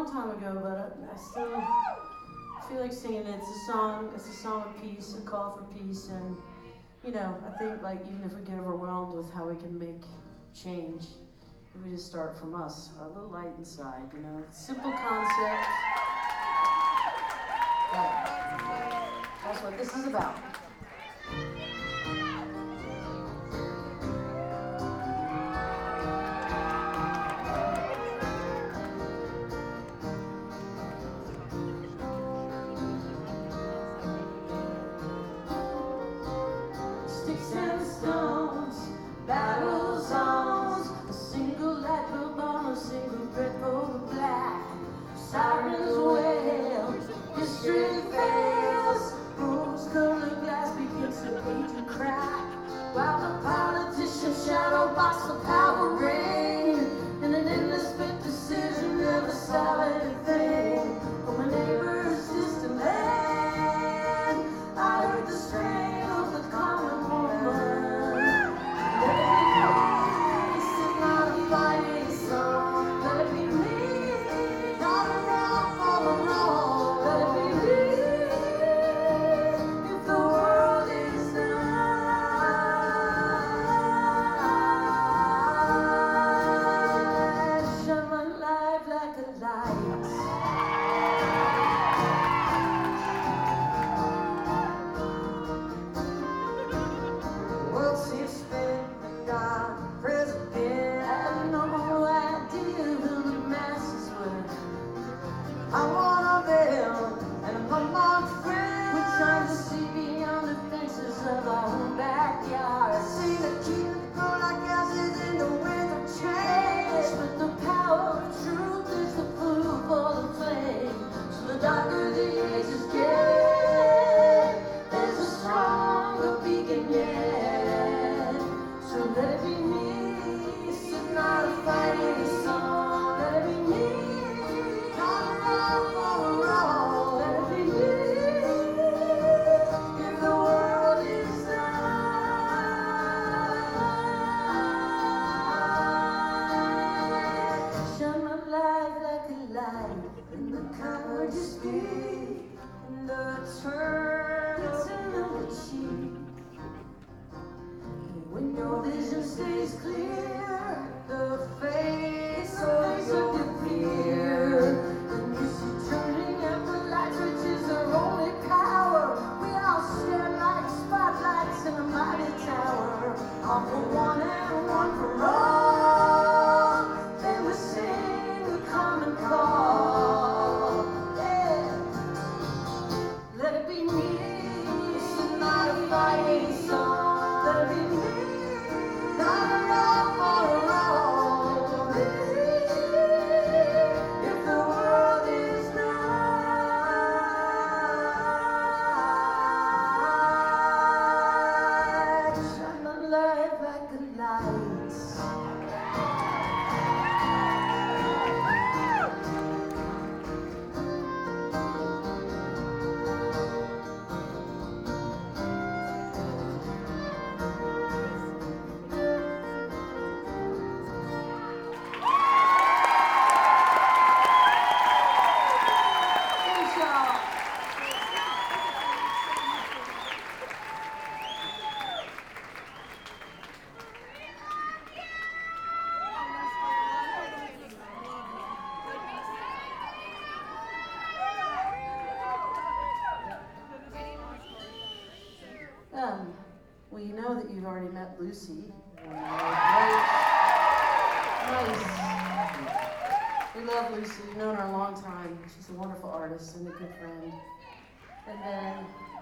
long time ago, but I still feel like singing it. It's a song of peace, a call for peace, and I think like even if we get overwhelmed with how we can make change, if we just start from us, a little light inside, simple concept, but that's what this is about. Sticks and stones, battle songs, a single light bulb on a single breadboard black. Sirens wail, history fails, rose-colored glass begins to bleed and crack, while the politician's shadow box the power reign, in an endless split decision, never solid thing. From a neighbor's distant land, I heard the strain of the common woman. Let it be peace, it's not a fighting song. Let it be me, not a wrong for the wrong. Let it be me, if the world is night. Shine my life like a light. World seems spinning, God, president, I have no idea who the masses were. I'm one of them, and I'm among friends. We're trying to see beyond the fences of our own backyard. See the kingdom grow like houses in the wind of change. But the power of truth is the fuel for the flame. So the darker the ages get, there's a stronger beacon yet. So let it be me, it's not a fighting song. Let it be me, not a wrong for a wrong. Let it be me, if the world is night. Shine my light like a light in the kind you speak, in the turn of the cheek. When your vision stays clear, the face of your fear, and you see turning after lights, which is our only power. We all stand like spotlights in a mighty tower, all for one and one for all. Then we sing the common call. Yeah. Let it be me, it's not a fighting song. Let it be me, not a wrong for a wrong. If the world is night, shine my light like a light. Thanks, y'all. Well, you know that you've already met Lucy. Nice. We love Lucy. We've known her a long time. She's a wonderful artist and a good friend. And then